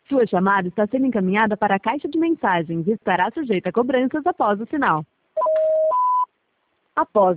Sua chamada está sendo encaminhada para a caixa de mensagens e estará sujeita a cobranças após o sinal. Após